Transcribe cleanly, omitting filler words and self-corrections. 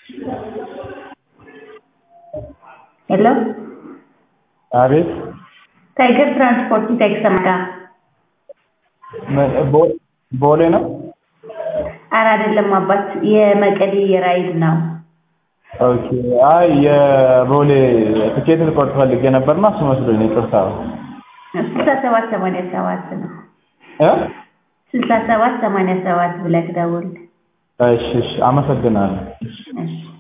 हेलो አቤት tiger transport tax समका ቦሌ ነው ኧረ አይደለም አባት የመቀሌ የራይድ ነው ኦኬ አይ የቦሌ ትኬት ልቆርጥ ፈልጌ ነበርና እሱ መስሎኝ ነው ይቅርታ 6787 ነው 6787 ብለህ ደውል እሺ አመሰግናለሁ እሺ